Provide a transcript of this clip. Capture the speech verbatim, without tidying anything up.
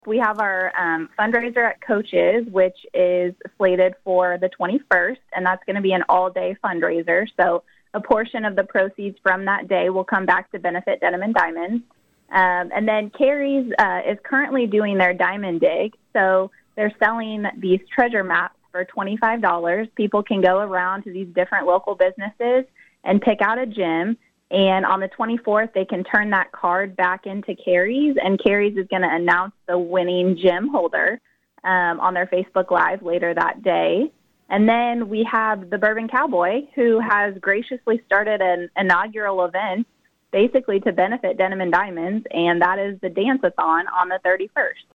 We have our um, fundraiser at Coaches, which is slated for the twenty-first, and that's going to be an all-day fundraiser. So a portion of the proceeds from that day will come back to benefit Denim and Diamonds. Um, and then Carrie's uh, is currently doing their Diamond Dig. So they're selling these treasure maps for twenty-five dollars. People can go around to these different local businesses and pick out a gem. And on the twenty-fourth, they can turn that card back into Carrie's, and Carrie's is going to announce the winning gem holder um, on their Facebook Live later that day. And then we have the Bourbon Cowboy, who has graciously started an inaugural event basically to benefit Denim and Diamonds, and that is the Dance-a-thon on the thirty-first.